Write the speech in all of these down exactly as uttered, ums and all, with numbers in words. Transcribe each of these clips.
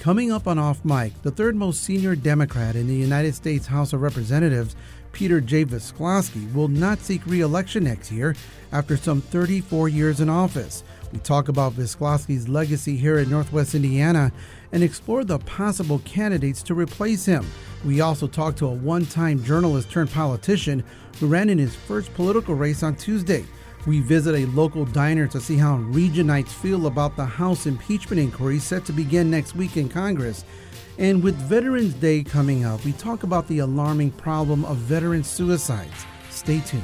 Coming up on Off Mic, the third most senior Democrat in the United States House of Representatives, Peter J. Visclosky, will not seek re-election next year after some thirty-four years in office. We talk about Visclosky's legacy here in Northwest Indiana and explore the possible candidates to replace him. We also talk to a one-time journalist turned politician who ran in his first political race on Tuesday. We visit a local diner to see how Regionites feel about the House impeachment inquiry set to begin next week in Congress. And with Veterans Day coming up, we talk about the alarming problem of veteran suicides. Stay tuned.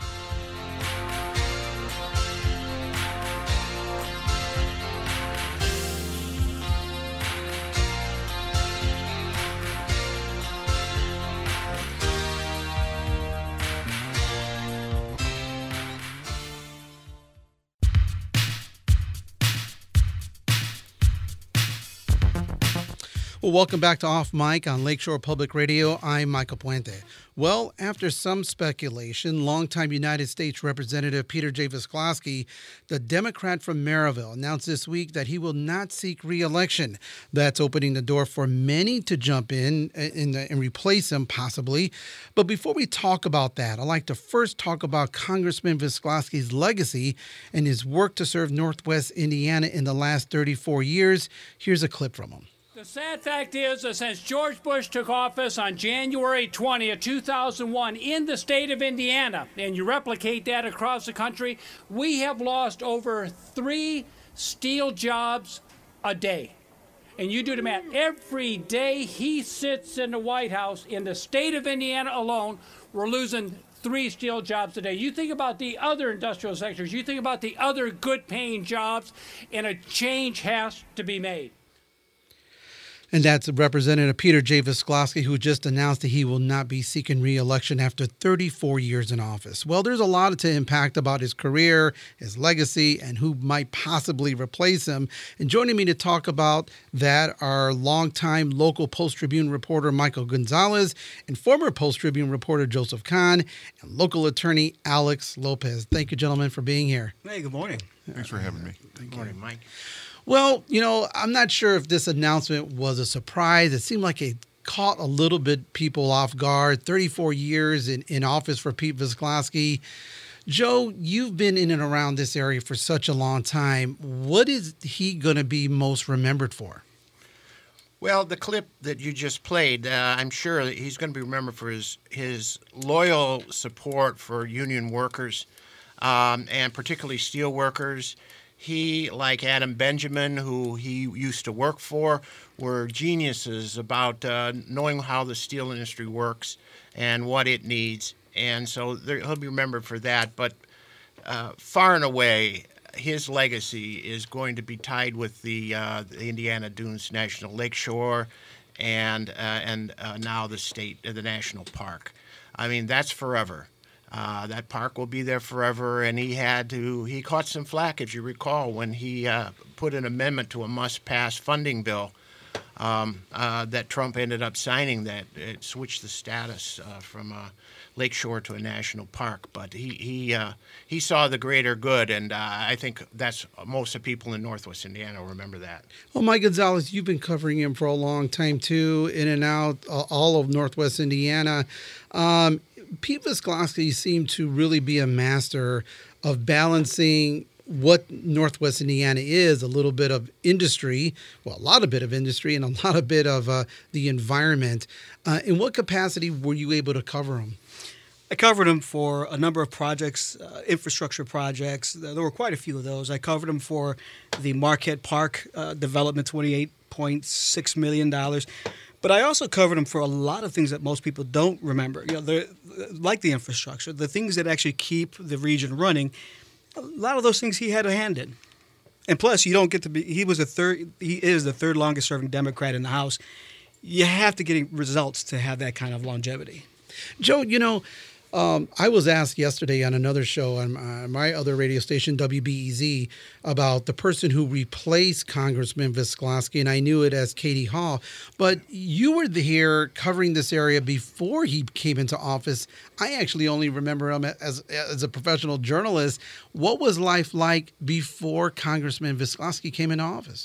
Well, welcome back to Off Mic on Lakeshore Public Radio. I'm Michael Puente. Well, after some speculation, longtime United States Representative Peter J. Visclosky, the Democrat from Maryville, announced this week that he will not seek re-election. That's opening the door for many to jump in and, and replace him, possibly. But before we talk about that, I'd like to first talk about Congressman Visclosky's legacy and his work to serve Northwest Indiana in the last thirty-four years. Here's a clip from him. The sad fact is that since George Bush took office on January twentieth, two thousand one in the state of Indiana, and you replicate that across the country, we have lost over three steel jobs a day. And you do the math. Every day he sits in the White House in the state of Indiana alone, we're losing three steel jobs a day. You think about the other industrial sectors, you think about the other good paying jobs, and a change has to be made. And that's Representative Peter J. Visclosky, who just announced that he will not be seeking re-election after thirty-four years in office. Well, there's a lot to impact about his career, his legacy, and who might possibly replace him. And joining me to talk about that are longtime local Post-Tribune reporter Michael Gonzalez and former Post-Tribune reporter Joseph Kahn and local attorney Alex Lopez. Thank you, gentlemen, for being here. Hey, good morning. Thanks for having me. Good morning, Mike. Well, you know, I'm not sure if this announcement was a surprise. It seemed like it caught a little bit people off guard. thirty-four years in, in office for Pete Visclosky. Joe, you've been in and around this area for such a long time. What is he going to be most remembered for? Well, the clip that you just played, uh, I'm sure that he's going to be remembered for his, his loyal support for union workers, um, and particularly steel workers. He, like Adam Benjamin, who he used to work for, were geniuses about uh, knowing how the steel industry works and what it needs. And so there, he'll be remembered for that. But uh, far and away, his legacy is going to be tied with the, uh, the Indiana Dunes National Lakeshore and, uh, and uh, now the state, uh, the national park. I mean, that's forever. Uh, that park will be there forever, and he had to, he caught some flack, if you recall, when he uh, put an amendment to a must-pass funding bill um, uh, that Trump ended up signing that it switched the status uh, from a lakeshore to a national park. But he he uh, he saw the greater good, and uh, I think that's most of people in Northwest Indiana will remember that. Well, Mike Gonzalez, you've been covering him for a long time, too, in and out uh, all of Northwest Indiana. Um, Pete Visclosky seemed to really be a master of balancing what Northwest Indiana is, a little bit of industry, well, a lot of bit of industry and a lot of bit of uh, the environment. Uh, in what capacity were you able to cover him? I covered him for a number of projects, uh, infrastructure projects. There were quite a few of those. I covered him for the Marquette Park uh, development, twenty-eight point six million dollars. But I also covered him for a lot of things that most people don't remember. You know, like the infrastructure, the things that actually keep the region running. A lot of those things he had a hand in. And plus, you don't get to be. He was a third. He is the third longest serving Democrat in the House. You have to get results to have that kind of longevity. Joe, you know, Um, I was asked yesterday on another show on uh, my other radio station, W B E Z, about the person who replaced Congressman Visclosky, and I knew it as Katie Hall. But you were here covering this area before he came into office. I actually only remember him as as a professional journalist. What was life like before Congressman Visclosky came into office?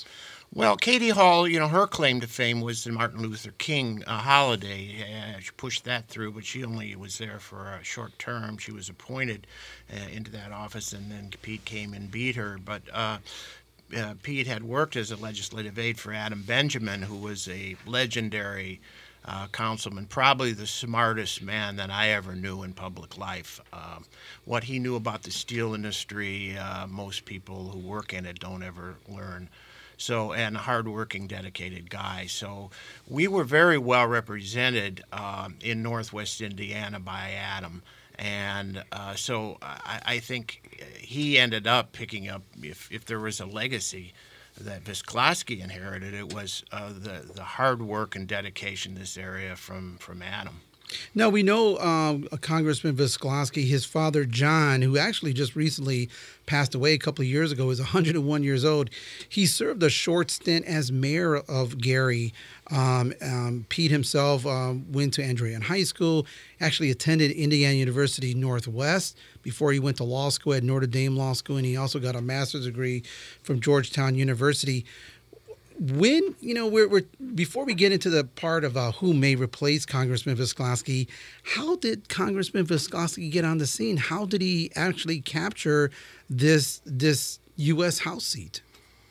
Well, Katie Hall, you know, her claim to fame was the Martin Luther King uh, holiday. Uh, she pushed that through, but she only was there for a short term. She was appointed uh, into that office, and then Pete came and beat her. But uh, uh, Pete had worked as a legislative aide for Adam Benjamin, who was a legendary uh, councilman, probably the smartest man that I ever knew in public life. Uh, what he knew about the steel industry, uh, most people who work in it don't ever learn. So, and a hardworking, dedicated guy. So we were very well represented um, in Northwest Indiana by Adam. And uh, so I, I think he ended up picking up, if, if there was a legacy that Visclosky inherited, it was uh, the, the hard work and dedication in this area from, from Adam. Now, we know um, Congressman Visclosky, his father, John, who actually just recently passed away a couple of years ago, is one hundred one years old. He served a short stint as mayor of Gary. Um, um, Pete himself um, went to Andrean High School, actually attended Indiana University Northwest before he went to law school at Notre Dame Law School, and he also got a master's degree from Georgetown University. When, you know, we're, we're before we get into the part of uh, who may replace Congressman Visclosky, how did Congressman Visclosky get on the scene? How did he actually capture this this U S House seat?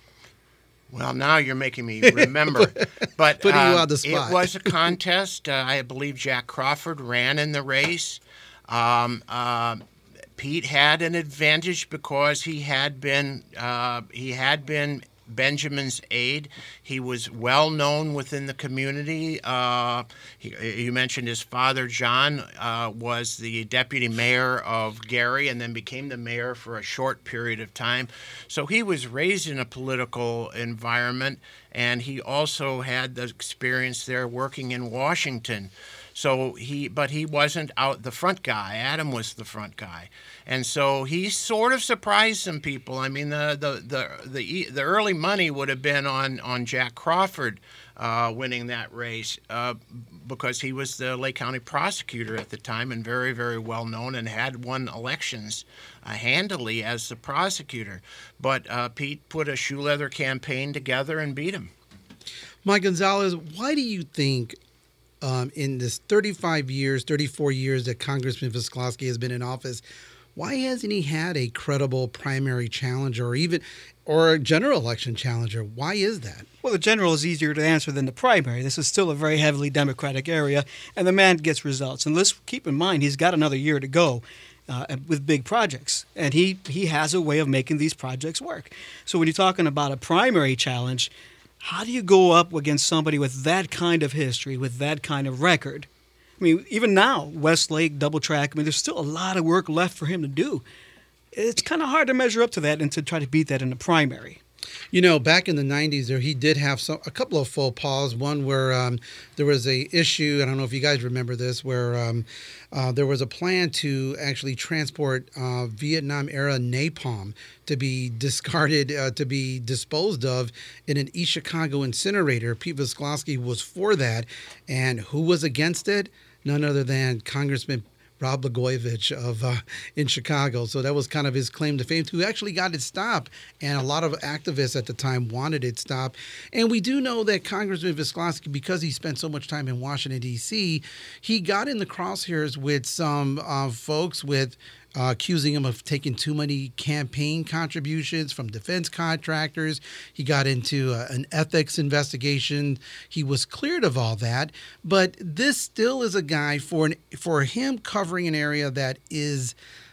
Well, now you're making me remember. But Putting uh, you on the spot. It was a contest. Uh, I believe Jack Crawford ran in the race. Um, uh, Pete had an advantage because he had been uh, he had been. Benjamin's aide. He was well known within the community. Uh, he, you mentioned his father, John, uh, was the deputy mayor of Gary and then became the mayor for a short period of time. So he was raised in a political environment, and he also had the experience there working in Washington. So he, but he wasn't out the front guy. Adam was the front guy, and so he sort of surprised some people. I mean, the the the the, the early money would have been on on Jack Crawford uh, winning that race uh, because he was the Lake County prosecutor at the time and very very well known and had won elections uh, handily as the prosecutor. But uh, Pete put a shoe leather campaign together and beat him. Mike Gonzalez, why do you think? Um, in this thirty-five years, thirty-four years that Congressman Visclosky has been in office, why hasn't he had a credible primary challenger or even or a general election challenger? Why is that? Well, the general is easier to answer than the primary. This is still a very heavily Democratic area, and the man gets results. And let's keep in mind, he's got another year to go uh, with big projects, and he, he has a way of making these projects work. So when you're talking about a primary challenge, how do you go up against somebody with that kind of history, with that kind of record? I mean, even now, Westlake, Double Track, I mean, there's still a lot of work left for him to do. It's kind of hard to measure up to that and to try to beat that in the primary. You know, back in the nineties, there he did have some a couple of faux pas. One where um, there was a issue. I don't know if you guys remember this, where um, uh, there was a plan to actually transport uh, Vietnam-era napalm to be discarded, uh, to be disposed of in an East Chicago incinerator. Pete Visclosky was for that, and who was against it? None other than Congressman Rod Blagojevich of uh, in Chicago. So that was kind of his claim to fame, who actually got it stopped. And a lot of activists at the time wanted it stopped. And we do know that Congressman Visclosky, because he spent so much time in Washington, D C, he got in the crosshairs with some uh, folks with Uh, accusing him of taking too many campaign contributions from defense contractors. He got into uh, an ethics investigation. He was cleared of all that, but this still is a guy for an, for him covering an area that is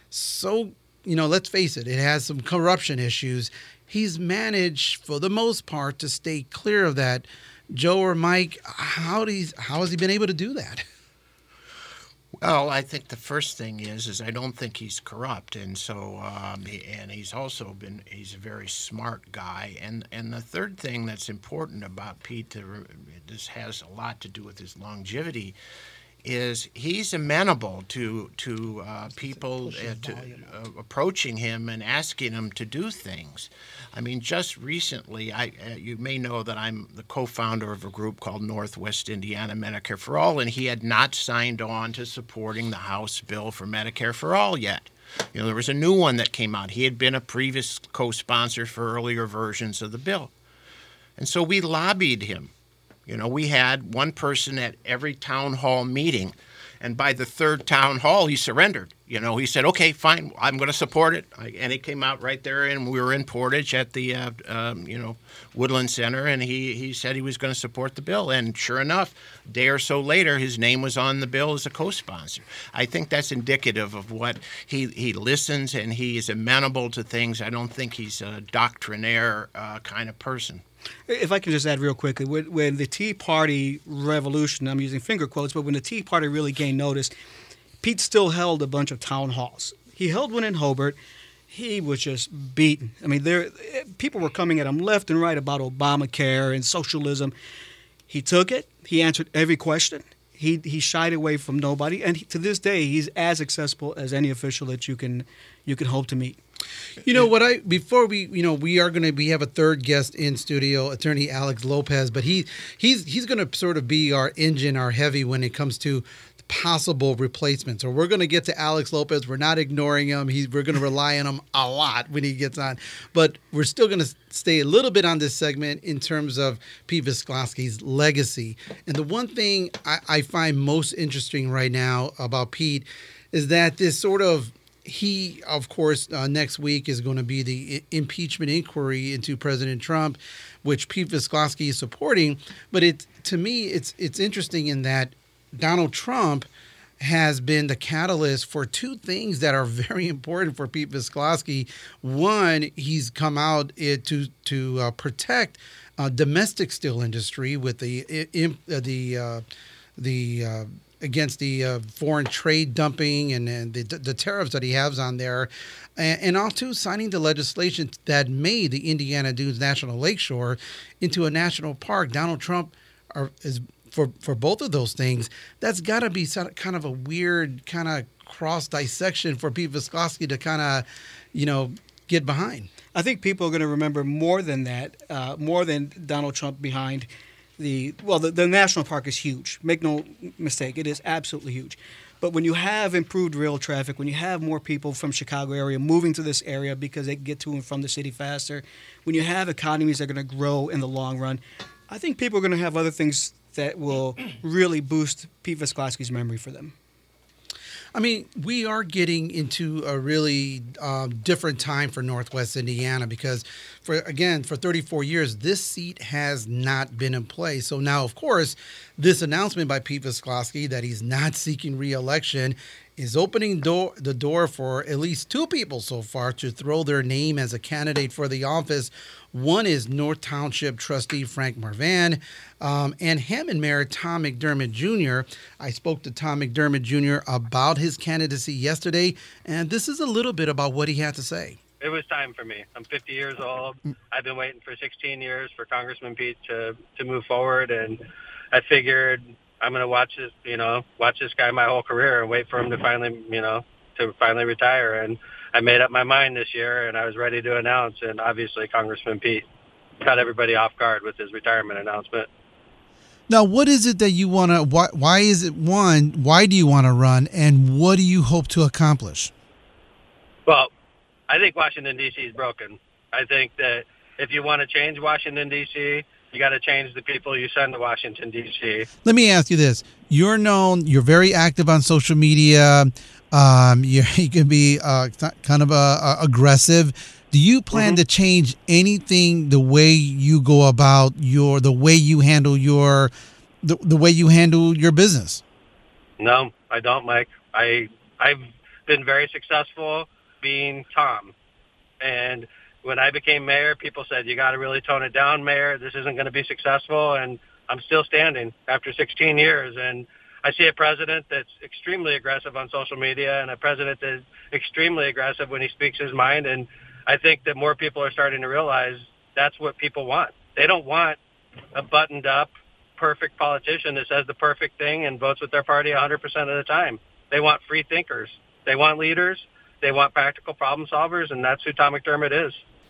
so, you know, let's face it, it has some corruption issues. He's managed, for the most part, to stay clear of that. Joe or Mike, how do he, how has he been able to do that? Well, I think the first thing is, is I don't think he's corrupt, and so, um, he, and he's also been, he's a very smart guy, and and the third thing that's important about Pete, to, this has a lot to do with his longevity, is he's amenable to to uh, people uh, to, uh, approaching him and asking him to do things. I mean, just recently, I uh, you may know that I'm the co-founder of a group called Northwest Indiana Medicare for All, and he had not signed on to supporting the House bill for Medicare for All yet. You know, there was a new one that came out. He had been a previous co-sponsor for earlier versions of the bill. And so we lobbied him. You know, we had one person at every town hall meeting. And by the third town hall, he surrendered. You know, he said, okay, fine, I'm going to support it. And he came out right there, and we were in Portage at the, uh, um, you know, Woodland Center, and he, he said he was going to support the bill. And sure enough, a day or so later, his name was on the bill as a co-sponsor. I think that's indicative of what he, he listens, and he is amenable to things. I don't think he's a doctrinaire uh, kind of person. If I can just add real quickly, when, when the Tea Party revolution, I'm using finger quotes, but when the Tea Party really gained notice, Pete still held a bunch of town halls. He held one in Hobart. He was just beaten. I mean, there people were coming at him left and right about Obamacare and socialism. He took it. He answered every question. He he shied away from nobody, and he, to this day, he's as accessible as any official that you can you can hope to meet. You know what I before we you know we are going to we have a third guest in studio, Attorney Alex Lopez, but he he's he's going to sort of be our engine, our heavy when it comes to possible replacements. So we're going to get to Alex Lopez. We're not ignoring him. He's we're going to rely on him a lot when he gets on, but we're still going to stay a little bit on this segment in terms of Pete Visclosky's legacy. And the one thing I, I find most interesting right now about Pete is that this sort of He, of course, uh, next week is going to be the I- impeachment inquiry into President Trump, which Pete Visclosky is supporting. But it, to me, it's it's interesting in that Donald Trump has been the catalyst for two things that are very important for Pete Visclosky. One, he's come out uh, to to uh, protect uh, domestic steel industry with the uh, the uh, the uh, against the uh, foreign trade dumping and, and the, the tariffs that he has on there, and, and also signing the legislation that made the Indiana Dunes National Lakeshore into a national park. Donald Trump are, is for for both of those things. That's got to be sort of, kind of a weird kind of cross dissection for Pete Visclosky to kind of, you know, get behind. I think people are going to remember more than that, uh, more than Donald Trump behind. The well, the, the national park is huge. Make no mistake, it is absolutely huge. But when you have improved rail traffic, when you have more people from Chicago area moving to this area because they can get to and from the city faster, when you have economies that are going to grow in the long run, I think people are going to have other things that will really boost Pete Visclosky's memory for them. I mean, we are getting into a really um, different time for Northwest Indiana because, for again, for thirty-four years, this seat has not been in play. So now, of course, this announcement by Pete Visclosky that he's not seeking re-election is opening door, the door for at least two people so far to throw their name as a candidate for the office. One is North Township trustee Frank Marvan um, and Hammond Mayor Tom McDermott Junior I spoke to Tom McDermott Junior about his candidacy yesterday, and this is a little bit about what he had to say. It was time for me. I'm fifty years old. I've been waiting for sixteen years for Congressman Pete to, to move forward, and I figured I'm going to watch this, you know, watch this guy my whole career and wait for him to finally, you know, to finally retire. And I made up my mind this year, and I was ready to announce. And obviously, Congressman Pete caught everybody off guard with his retirement announcement. Now, what is it that you want to? Why, why is it one? Why do you want to run, and what do you hope to accomplish? Well, I think Washington D C is broken. I think that if you want to change Washington D C, you got to change the people you send to Washington, D C. Let me ask you this. You're known, you're very active on social media. Um, you, you can be uh, kind of uh, uh, aggressive. Do you plan mm-hmm. to change anything the way you go about your, the way you handle your, the, the way you handle your business? No, I don't, Mike. I, I've been very successful being Tom. And when I became mayor, people said, you got to really tone it down, Mayor. This isn't going to be successful. And I'm still standing after sixteen years. And I see a president that's extremely aggressive on social media and a president that's extremely aggressive when he speaks his mind. And I think that more people are starting to realize that's what people want. They don't want a buttoned-up, perfect politician that says the perfect thing and votes with their party one hundred percent of the time. They want free thinkers. They want leaders. They want practical problem solvers, and that's who Tom McDermott is.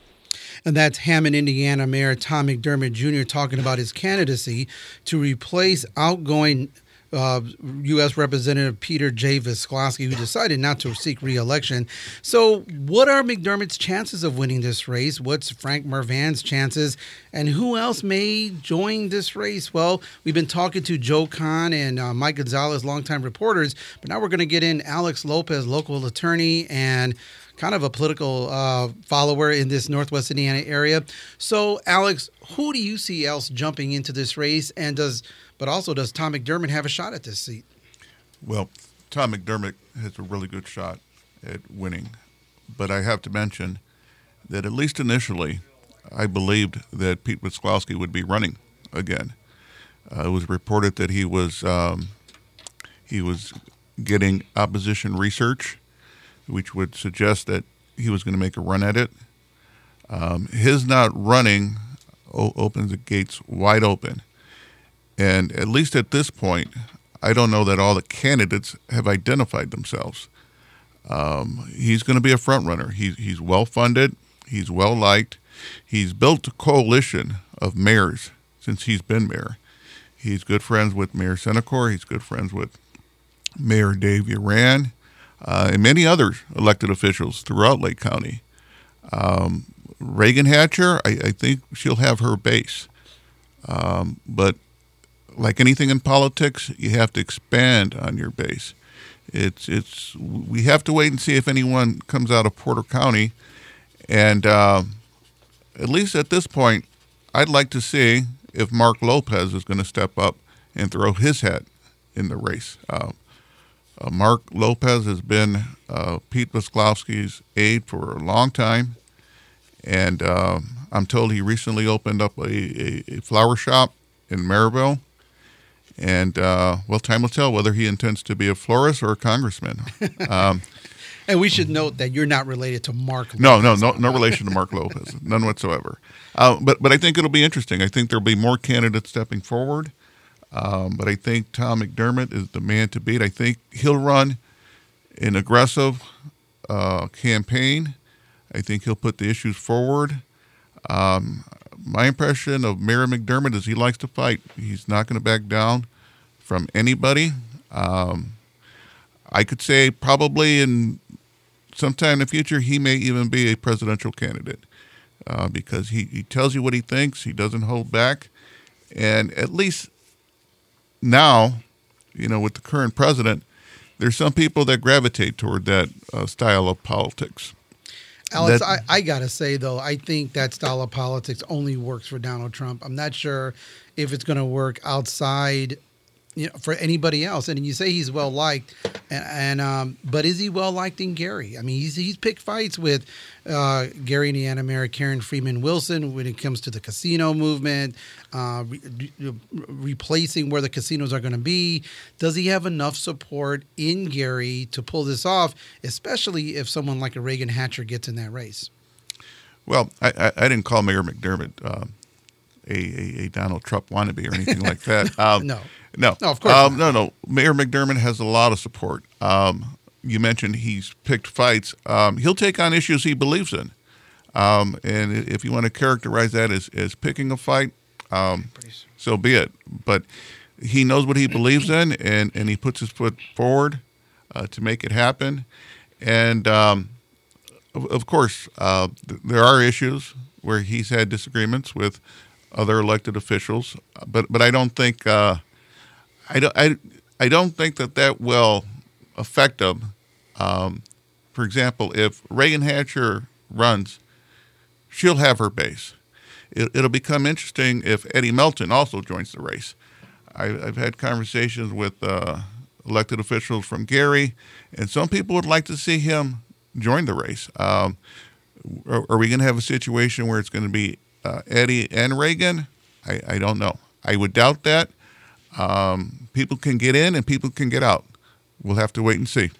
And that's Hammond, Indiana Mayor Tom McDermott Junior talking about his candidacy to replace outgoing uh, U S Representative Peter J. Visclosky, who decided not to seek re-election. So what are McDermott's chances of winning this race? What's Frank Mervan's chances? And who else may join this race? Well, we've been talking to Joe Kahn and uh, Mike Gonzalez, longtime reporters, but now we're going to get in Alex Lopez, local attorney and kind of a political uh, follower in this Northwest Indiana area. So, Alex, who do you see else jumping into this race? And does, but also, does Tom McDermott have a shot at this seat? Well, Tom McDermott has a really good shot at winning. But I have to mention that at least initially, I believed that Pete Visclosky would be running again. Uh, it was reported that he was um, he was getting opposition research, which would suggest that he was going to make a run at it. Um, his not running o- opens the gates wide open. And at least at this point, I don't know that all the candidates have identified themselves. Um, he's going to be a front runner. He's, he's well-funded. He's well-liked. He's built a coalition of mayors since he's been mayor. He's good friends with Mayor Senecor. He's good friends with Mayor Dave Uran. Uh, and many other elected officials throughout Lake County. Um, Reagan Hatcher, I, I think she'll have her base. Um, but like anything in politics, you have to expand on your base. It's it's we have to wait and see if anyone comes out of Porter County. And uh, at least at this point, I'd like to see if Mark Lopez is going to step up and throw his hat in the race. Uh, Uh, Mark Lopez has been uh, Pete Visclosky's aide for a long time, and uh, I'm told he recently opened up a, a, a flower shop in Maryville. And, uh, well, time will tell whether he intends to be a florist or a congressman. Um, and we should note that you're not related to Mark Lopez. No, no, no, no relation to Mark Lopez, none whatsoever. Uh, but, but I think it'll be interesting. I think there'll be more candidates stepping forward. Um, but I think Tom McDermott is the man to beat. I think he'll run an aggressive uh, campaign. I think he'll put the issues forward. Um, my impression of Mayor McDermott is he likes to fight. He's not going to back down from anybody. Um, I could say probably in sometime in the future he may even be a presidential candidate uh, because he, he tells you what he thinks. He doesn't hold back. And at least now, you know, with the current president, there's some people that gravitate toward that uh, style of politics. Alex, That- I, I got to say, though, I think that style of politics only works for Donald Trump. I'm not sure if it's going to work outside, you know, for anybody else. And you say he's well liked, and, and um, but is he well liked in Gary? I mean, he's he's picked fights with uh, Gary, Indiana Mayor Karen Freeman Wilson when it comes to the casino movement, uh, re- re- replacing where the casinos are going to be. Does he have enough support in Gary to pull this off, especially if someone like a Reagan Hatcher gets in that race? Well, I, I, I didn't call Mayor McDermott uh, a, a, a Donald Trump wannabe or anything like that. Um, No. No, No, of course um, not. no, no. Mayor McDermott has a lot of support. Um, you mentioned he's picked fights. Um, he'll take on issues he believes in. Um, and if you want to characterize that as, as picking a fight, um, so be it. But he knows what he believes in, and, and he puts his foot forward uh, to make it happen. And, um, of, of course, uh, th- there are issues where he's had disagreements with other elected officials. But, but I don't think... Uh, I don't, I, I don't think that that will affect them. Um, for example, if Reagan Hatcher runs, she'll have her base. It, it'll become interesting if Eddie Melton also joins the race. I, I've had conversations with uh, elected officials from Gary, and some people would like to see him join the race. Um, are, are we going to have a situation where it's going to be uh, Eddie and Reagan? I, I don't know. I would doubt that. Um, people can get in and people can get out. We'll have to wait and see.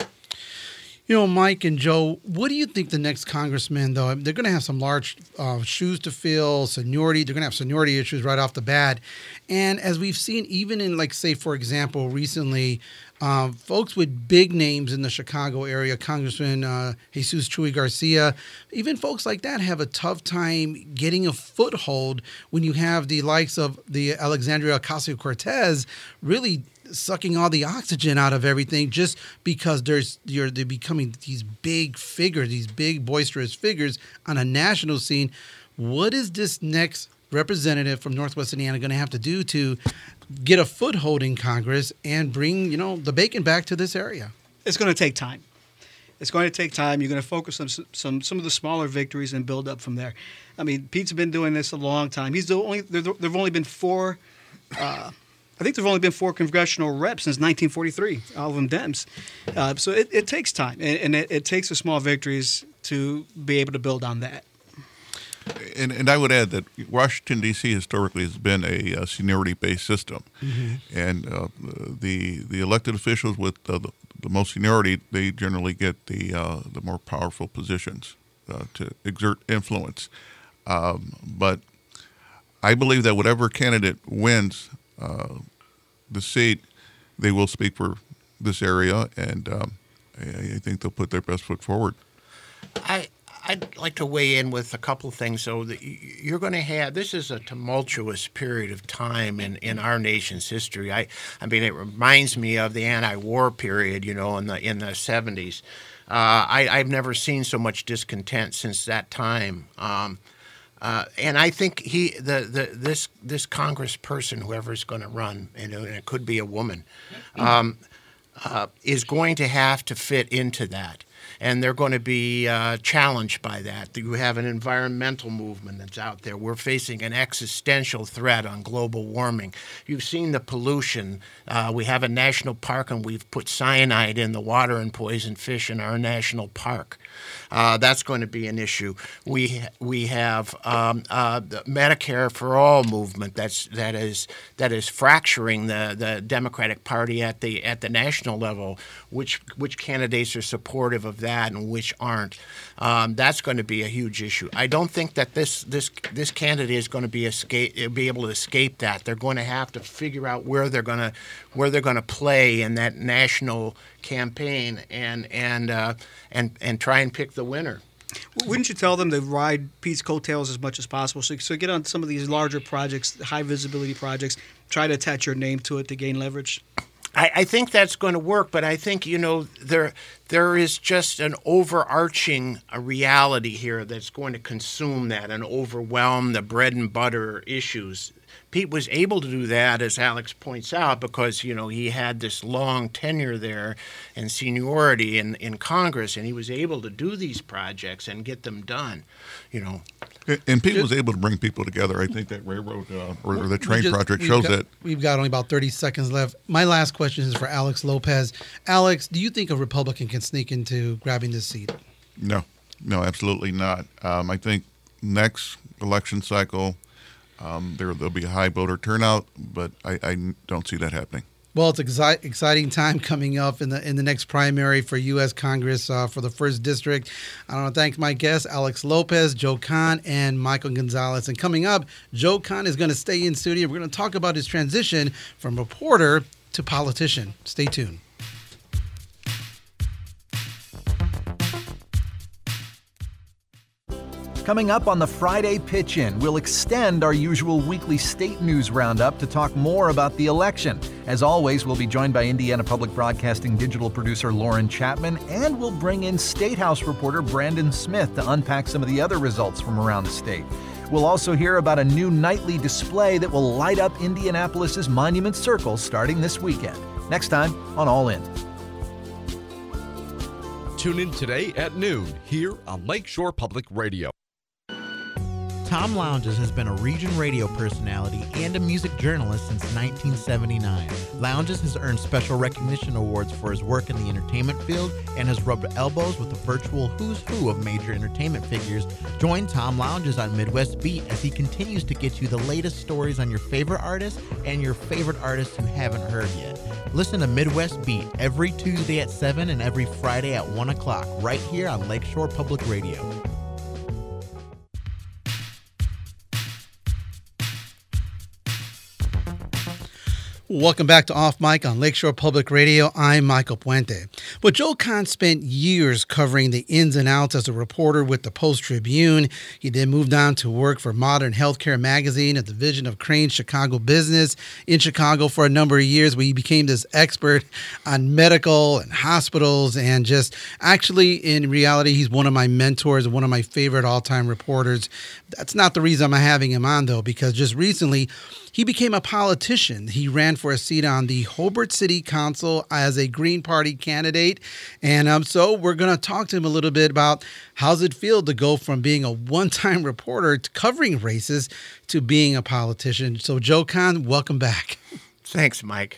You know, Mike and Joe, what do you think the next congressman, though? They're going to have some large uh, shoes to fill, seniority. They're going to have seniority issues right off the bat. And as we've seen, even in, like, say, for example, recently, um, folks with big names in the Chicago area, Congressman uh, Jesus Chuy Garcia, even folks like that have a tough time getting a foothold when you have the likes of the Alexandria Ocasio-Cortez really sucking all the oxygen out of everything just because there's you're they're becoming these big figures, these big boisterous figures on a national scene. What is this next representative from Northwest Indiana going to have to do to get a foothold in Congress and bring, you know, the bacon back to this area? It's going to take time. It's going to take time. You're going to focus on some, some some of the smaller victories and build up from there. I mean, Pete's been doing this a long time. He's the only. There have only been four. Uh, I think there've only been four congressional reps since nineteen forty-three. All of them Dems. Uh, so it, it takes time, and, and it, it takes the small victories to be able to build on that. And, and I would add that Washington, D C historically has been a, a seniority-based system. Mm-hmm. And uh, the the elected officials with uh, the, the most seniority, they generally get the uh, the more powerful positions uh, to exert influence. Um, but I believe that whatever candidate wins uh, the seat, they will speak for this area, and um, I, I think they'll put their best foot forward. I I'd like to weigh in with a couple of things. So that you're going to have, this is a tumultuous period of time in, in our nation's history. I I mean, it reminds me of the anti-war period, you know, in the in the seventies. Uh, I, I've never seen so much discontent since that time. Um, uh, and I think he the, the this this congressperson, whoever's going to run, and it could be a woman, um, uh, is going to have to fit into that. And they're going to be uh, challenged by that. You have an environmental movement that's out there. We're facing an existential threat on global warming. You've seen the pollution. Uh, we have a national park, and we've put cyanide in the water and poisoned fish in our national park. Uh, that's going to be an issue. We we have um, uh, the Medicare for All movement that's that is that is fracturing the, the Democratic Party at the at the national level. Which which candidates are supportive of that and which aren't? Um, that's going to be a huge issue. I don't think that this this this candidate is going to be escape be able to escape that. They're going to have to figure out where they're going to where they're going to play in that national campaign and and uh, and and try and pick the winner. Wouldn't you tell them to ride Pete's coattails as much as possible? So, so get on some of these larger projects, high visibility projects, try to attach your name to it to gain leverage? I, I think that's going to work, but I think, you know, there there is just an overarching a reality here that's going to consume that and overwhelm the bread and butter issues. Pete was able to do that, as Alex points out, because, you know, he had this long tenure there and seniority in, in Congress, and he was able to do these projects and get them done, you know. And Pete was able to bring people together. I think that railroad uh, or, or the train just, project shows got, that. We've got only about thirty seconds left. My last question is for Alex Lopez. Alex, do you think a Republican can sneak into grabbing this seat? No, no, absolutely not. Um, I think next election cycle, um, there, there'll be a high voter turnout, but I, I don't see that happening. Well, it's an exci- exciting time coming up in the in the next primary for U S Congress uh, for the first district. I want to thank my guests, Alex Lopez, Joe Kahn, and Michael Gonzalez. And coming up, Joe Kahn is going to stay in studio. We're going to talk about his transition from reporter to politician. Stay tuned. Coming up on the Friday Pitch-In, we'll extend our usual weekly state news roundup to talk more about the election. As always, we'll be joined by Indiana Public Broadcasting digital producer Lauren Chapman, and we'll bring in State House reporter Brandon Smith to unpack some of the other results from around the state. We'll also hear about a new nightly display that will light up Indianapolis's Monument Circle starting this weekend. Next time on All In. Tune in today at noon here on Lakeshore Public Radio. Tom Lounges has been a region radio personality and a music journalist since nineteen seventy-nine. Lounges has earned special recognition awards for his work in the entertainment field and has rubbed elbows with the virtual who's who of major entertainment figures. Join Tom Lounges on Midwest Beat as he continues to get you the latest stories on your favorite artists and your favorite artists you haven't heard yet. Listen to Midwest Beat every Tuesday at seven and every Friday at one o'clock right here on Lakeshore Public Radio. Welcome back to Off Mic on Lakeshore Public Radio. I'm Michael Puente. Well, Joe Kahn spent years covering the ins and outs as a reporter with the Post-Tribune. He then moved on to work for Modern Healthcare Magazine, a division of Crain's Chicago Business in Chicago for a number of years, where he became this expert on medical and hospitals. And just actually, in reality, he's one of my mentors and one of my favorite all-time reporters. That's not the reason I'm having him on, though, because just recently, he became a politician. He ran for a seat on the Hobart City Council as a Green Party candidate. And um, so we're going to talk to him a little bit about how's it feel to go from being a one-time reporter to covering races to being a politician. So Joe Kahn, welcome back. Thanks, Mike.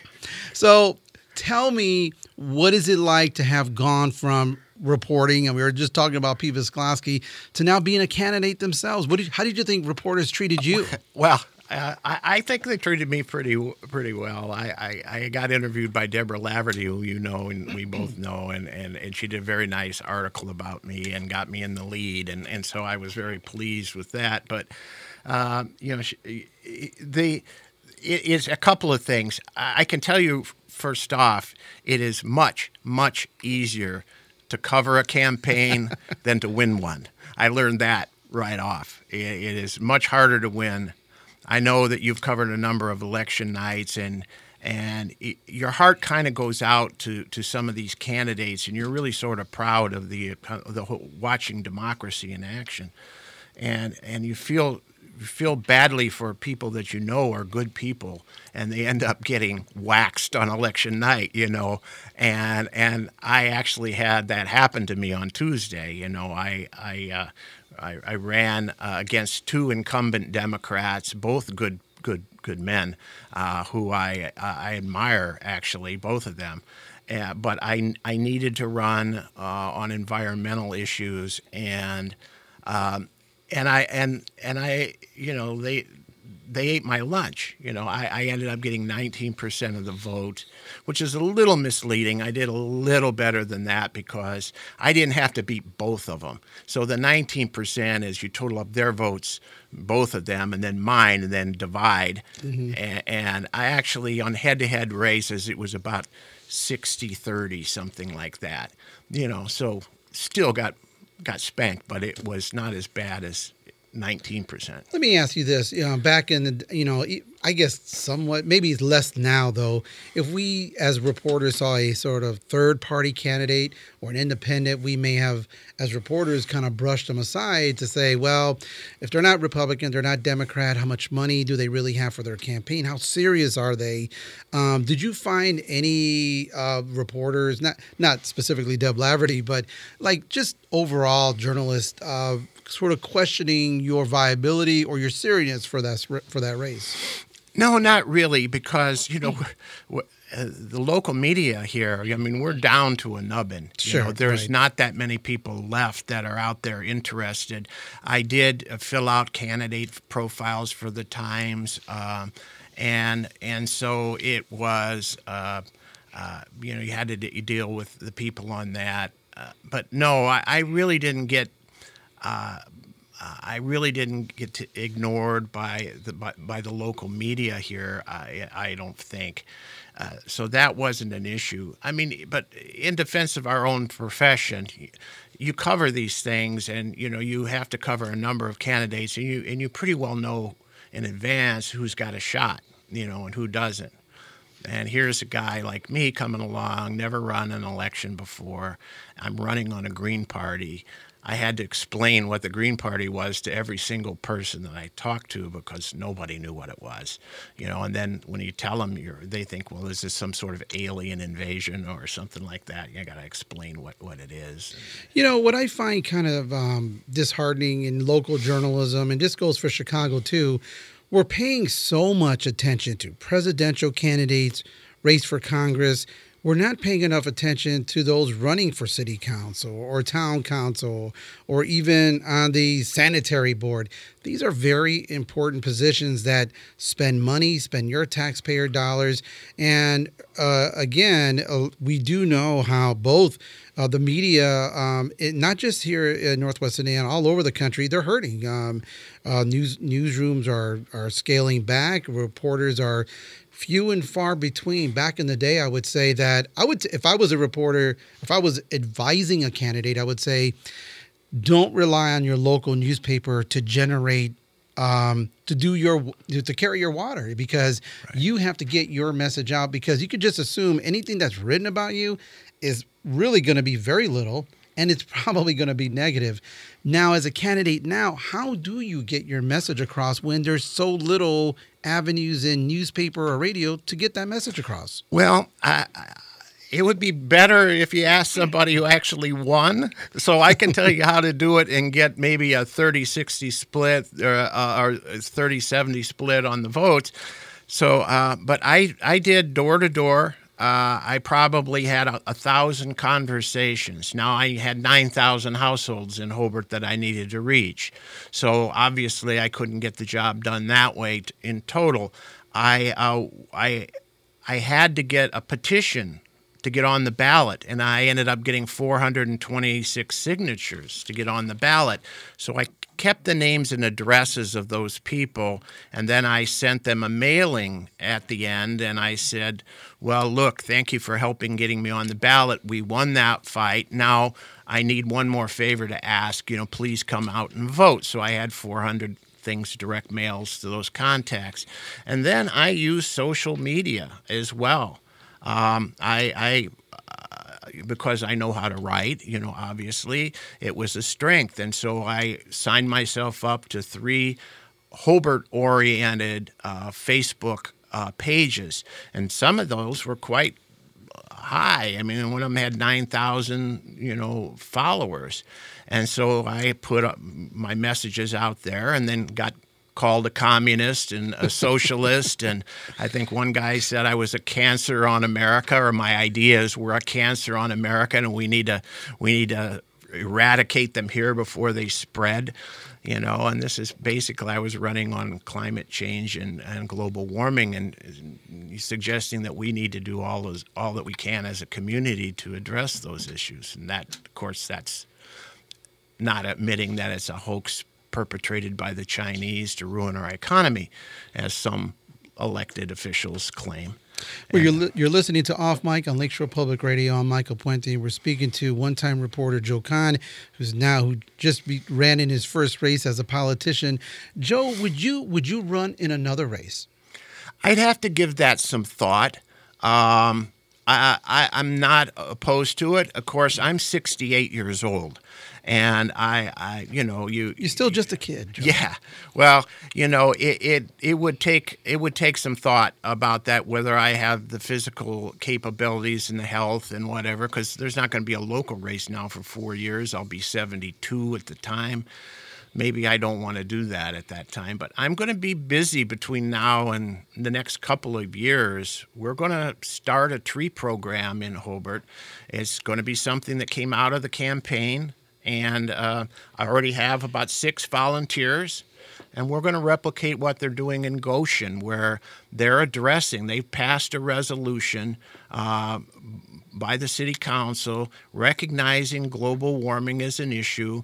So tell me, what is it like to have gone from reporting, and we were just talking about Pete Visclosky, to now being a candidate themselves? What did, how did you think reporters treated you? Well, Uh, I, I think they treated me pretty pretty well. I, I, I got interviewed by Deborah Laverty, who you know and we both know, and, and, and she did a very nice article about me and got me in the lead, and, and so I was very pleased with that. But, uh, you know, she, the it is a couple of things. I can tell you, first off, it is much, much easier to cover a campaign than to win one. I learned that right off. It, it is much harder to win. I know that you've covered a number of election nights, and and it, your heart kind of goes out to, to some of these candidates, and you're really sort of proud of the of the whole, watching democracy in action, and and you feel you feel badly for people that you know are good people, and they end up getting waxed on election night, you know, and and I actually had that happen to me on Tuesday. You know, I I. Uh, I, I ran uh, against two incumbent Democrats, both good, good, good men, uh, who I I admire, actually, both of them. Uh, but I I needed to run uh, on environmental issues, and um, and I and and I you know they they ate my lunch. You know, I, I ended up getting nineteen percent of the vote, which is a little misleading. I did a little better than that because I didn't have to beat both of them. So the nineteen percent is you total up their votes, both of them, and then mine, and then divide. Mm-hmm. And, and I actually, on head-to-head races, it was about sixty thirty, something like that. You know, so still got got spanked, but it was not as bad as nineteen percent. Let me ask you this. You know, back in the, you know, I guess somewhat, maybe it's less now, though. If we, as reporters, saw a sort of third-party candidate or an independent, we may have, as reporters, kind of brushed them aside to say, well, if they're not Republican, they're not Democrat, how much money do they really have for their campaign? How serious are they? Um, did you find any uh, reporters, not not specifically Deb Laverty, but like just overall journalists, uh, sort of questioning your viability or your seriousness for that for that race? No, not really, because, you know, we're, uh, the local media here, I mean, we're down to a nubbin. You sure, know, there's right. not that many people left that are out there interested. I did uh, fill out candidate profiles for the Times, um, and and so it was, uh, uh, you know, you had to d- deal with the people on that. Uh, but no, I, I really didn't get Uh, uh, I really didn't get to ignored by the by, by the local media here. I I don't think uh, so. That wasn't an issue. I mean, but in defense of our own profession, you cover these things, and you know you have to cover a number of candidates, and you and you pretty well know in advance who's got a shot, you know, and who doesn't. And here's a guy like me coming along, never run an election before. I'm running on a Green Party. I had to explain what the Green Party was to every single person that I talked to because nobody knew what it was, you know. And then when you tell them, you're, they think, well, is this some sort of alien invasion or something like that? You got to explain what, what it is. You know, what I find kind of um, disheartening in local journalism, and this goes for Chicago too, we're paying so much attention to presidential candidates, race for Congress. We're not paying enough attention to those running for city council or town council or even on the sanitary board. These are very important positions that spend money, spend your taxpayer dollars. And uh, again, uh, we do know how both uh, the media, um, it, not just here in Northwest Indiana, all over the country, they're hurting. Um, uh, news newsrooms are, are scaling back. Reporters are few and far between. Back in the day, I would say that I would, if I was a reporter, if I was advising a candidate, I would say, don't rely on your local newspaper to generate, um, to do your, to carry your water, because right. you have to get your message out, because you could just assume anything that's written about you is really going to be very little, and it's probably going to be negative. Now, as a candidate now, how do you get your message across when there's so little avenues in newspaper or radio to get that message across? Well, I, I, it would be better if you asked somebody who actually won. So I can tell you how to do it and get maybe a thirty sixty split or, uh, or thirty seventy split on the votes. So, uh, but I, I did door to door. Uh, I probably had a, a thousand conversations. Now I had nine thousand households in Hobart that I needed to reach. So obviously I couldn't get the job done that way t- in total. I, uh, I, I had to get a petition to get on the ballot, and I ended up getting four hundred twenty-six signatures to get on the ballot. So I kept the names and addresses of those people, and then I sent them a mailing at the end, and I said, well, look, thank you for helping getting me on the ballot. We won that fight. Now I need one more favor to ask, you know, please come out and vote. So I had four hundred things, direct mails to those contacts. And then I used social media as well. Um, I, I uh, because I know how to write, you know, obviously it was a strength. And so I signed myself up to three Hobart-oriented uh, Facebook uh, pages. And some of those were quite high. I mean, one of them had nine thousand, you know, followers. And so I put up my messages out there and then got called a communist and a socialist. And I think one guy said I was a cancer on America, or my ideas were a cancer on America, and we need to we need to eradicate them here before they spread. You know, and this is basically, I was running on climate change and, and global warming, and suggesting that we need to do all those, all that we can as a community to address those issues. And that, of course, that's not admitting that it's a hoax perpetrated by the Chinese to ruin our economy, as some elected officials claim. Well, you're, li- you're listening to Off Mic on Lakeshore Public Radio. I'm Michael Puente. We're speaking to one-time reporter Joe Kahn, who's now who just be, ran in his first race as a politician. Joe, would you would you run in another race? I'd have to give that some thought. Um, I, I, I'm not opposed to it. Of course, I'm sixty-eight years old. And I, I, you know, you you're still just a kid, Joe. Yeah. Well, you know, it, it it would take it would take some thought about that, whether I have the physical capabilities and the health and whatever, because there's not going to be a local race now for four years. I'll be seventy-two at the time. Maybe I don't want to do that at that time, but I'm going to be busy between now and the next couple of years. We're going to start a tree program in Hobart. It's going to be something that came out of the campaign. And uh, I already have about six volunteers, and we're going to replicate what they're doing in Goshen, where they're addressing, they've passed a resolution uh, by the city council recognizing global warming as an issue.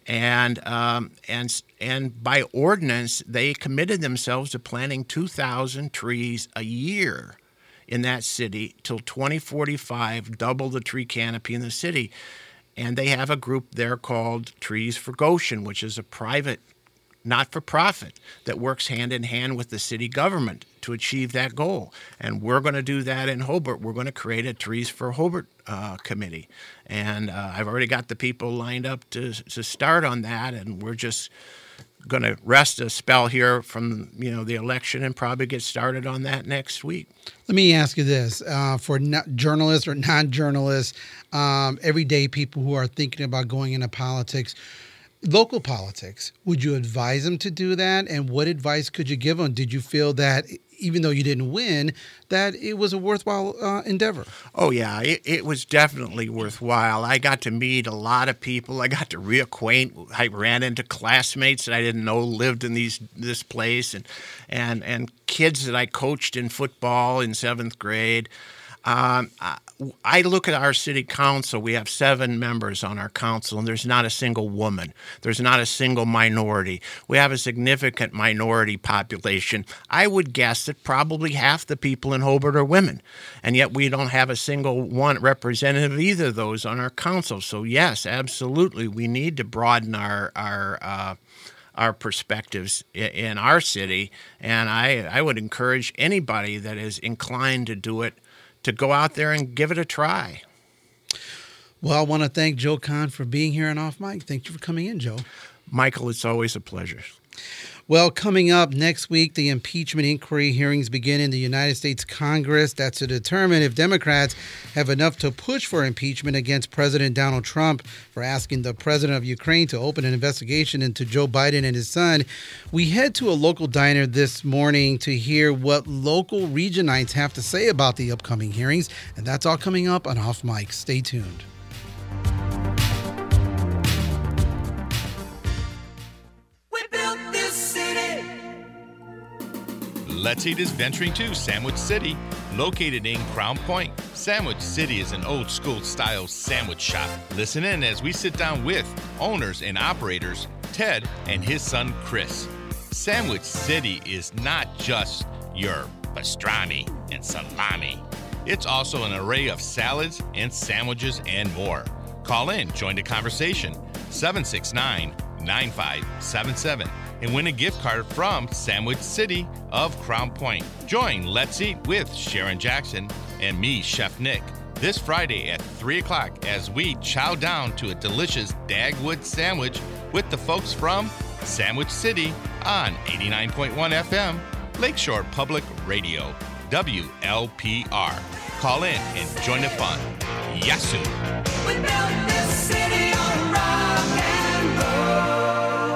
And um, and and by ordinance, they committed themselves to planting two thousand trees a year in that city till twenty forty-five, double the tree canopy in the city. And they have a group there called Trees for Goshen, which is a private, not-for-profit that works hand-in-hand with the city government to achieve that goal. And we're going to do that in Hobart. We're going to create a Trees for Hobart uh, committee. And uh, I've already got the people lined up to to start on that, and we're just going to rest a spell here from, you know, the election and probably get started on that next week. Let me ask you this, uh, for no- journalists or non-journalists, um, everyday people who are thinking about going into politics, local politics, would you advise them to do that? And what advice could you give them? Did you feel that, even though you didn't win, that it was a worthwhile uh, endeavor? Oh, yeah, it, it was definitely worthwhile. I got to meet a lot of people. I got to reacquaint. I ran into classmates that I didn't know lived in these this place, and and and kids that I coached in football in seventh grade. Um, I look at our city council. We have seven members on our council, and there's not a single woman. There's not a single minority. We have a significant minority population. I would guess that probably half the people in Hobart are women, and yet we don't have a single one representative of either of those on our council. So yes, absolutely, we need to broaden our our uh, our perspectives in our city, and I I would encourage anybody that is inclined to do it to go out there and give it a try. Well, I want to thank Joe Kahn for being here on Off Mic. Thank you for coming in, Joe. Michael, it's always a pleasure. Well, coming up next week, the impeachment inquiry hearings begin in the United States Congress. That's to determine if Democrats have enough to push for impeachment against President Donald Trump for asking the president of Ukraine to open an investigation into Joe Biden and his son. We head to a local diner this morning to hear what local Regionites have to say about the upcoming hearings, and that's all coming up on Off Mic. Stay tuned. Let's Eat is venturing to Sandwich City, located in Crown Point. Sandwich City is an old-school style sandwich shop. Listen in as we sit down with owners and operators, Ted and his son, Chris. Sandwich City is not just your pastrami and salami. It's also an array of salads and sandwiches and more. Call in, join the conversation, seven six nine, nine five seven seven. And win a gift card from Sandwich City of Crown Point. Join Let's Eat with Sharon Jackson and me, Chef Nick, this Friday at three o'clock as we chow down to a delicious Dagwood sandwich with the folks from Sandwich City on eighty-nine point one F M, Lakeshore Public Radio, W L P R. Call in and join the fun. Yasu! We built this city on rock and roll.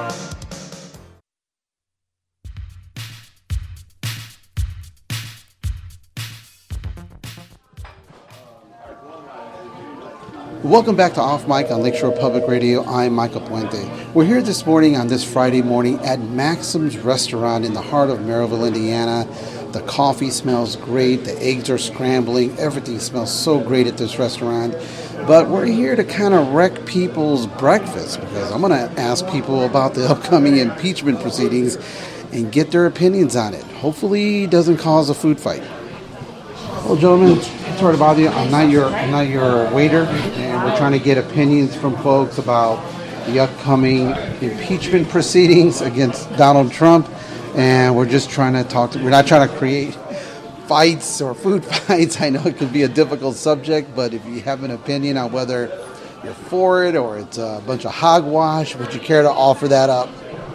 Welcome back to Off Mic on Lakeshore Public Radio. I'm Michael Puente. We're here this morning on this Friday morning at Maxim's Restaurant in the heart of Merrillville, Indiana. The coffee smells great. The eggs are scrambling. Everything smells so great at this restaurant. But we're here to kind of wreck people's breakfast because I'm going to ask people about the upcoming impeachment proceedings and get their opinions on it. Hopefully it doesn't cause a food fight. Well, gentlemen, sorry to bother you. I'm not your I'm not your waiter, and we're trying to get opinions from folks about the upcoming impeachment proceedings against Donald Trump, and we're just trying to talk to. We're not trying to create fights or food fights. I know it can be a difficult subject, but if you have an opinion on whether you're for it or it's a bunch of hogwash, would you care to offer that up?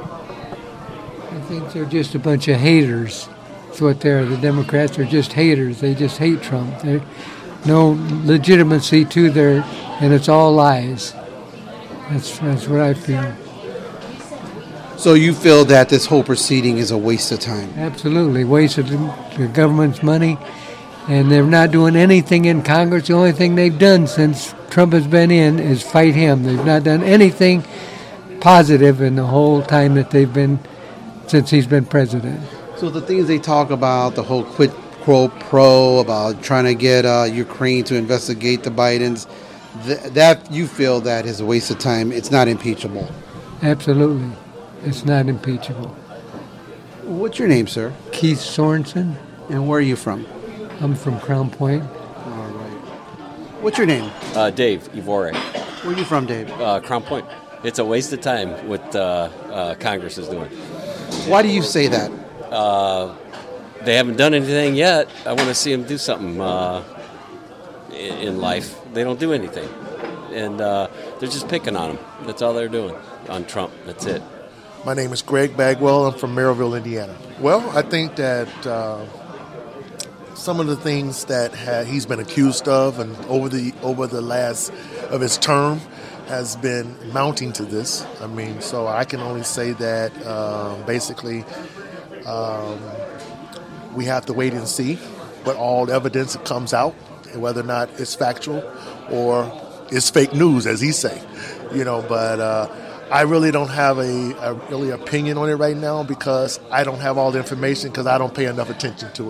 I think they're just a bunch of haters. That's what they're. The Democrats are just haters. They just hate Trump. There's no legitimacy to their, and it's all lies. That's that's what I feel. So you feel that this whole proceeding is a waste of time? Absolutely, waste of the government's money, and they're not doing anything in Congress. The only thing they've done since Trump has been in is fight him. They've not done anything positive in the whole time that they've been, since he's been president. So the things they talk about, the whole quid pro pro, about trying to get uh, Ukraine to investigate the Bidens, th- that you feel that is a waste of time. It's not impeachable. Absolutely. It's not impeachable. What's your name, sir? Keith Sorensen. And where are you from? I'm from Crown Point. All right. What's your name? Uh, Dave Ivore. Where are you from, Dave? Uh, Crown Point. It's a waste of time what uh, uh, Congress is doing. Why do you say that? Uh, they haven't done anything yet. I want to see them do something uh, in, in life. They don't do anything. And uh, they're just picking on him. That's all they're doing, on Trump. That's it. My name is Greg Bagwell. I'm from Merrillville, Indiana. Well, I think that uh, some of the things that ha- he's been accused of and over the over the last of his term has been mounting to this. I mean, so I can only say that uh, basically um, we have to wait and see what all evidence comes out, and whether or not it's factual or it's fake news, as he say. You know, but uh, I really don't have a, a really opinion on it right now because I don't have all the information because I don't pay enough attention to it.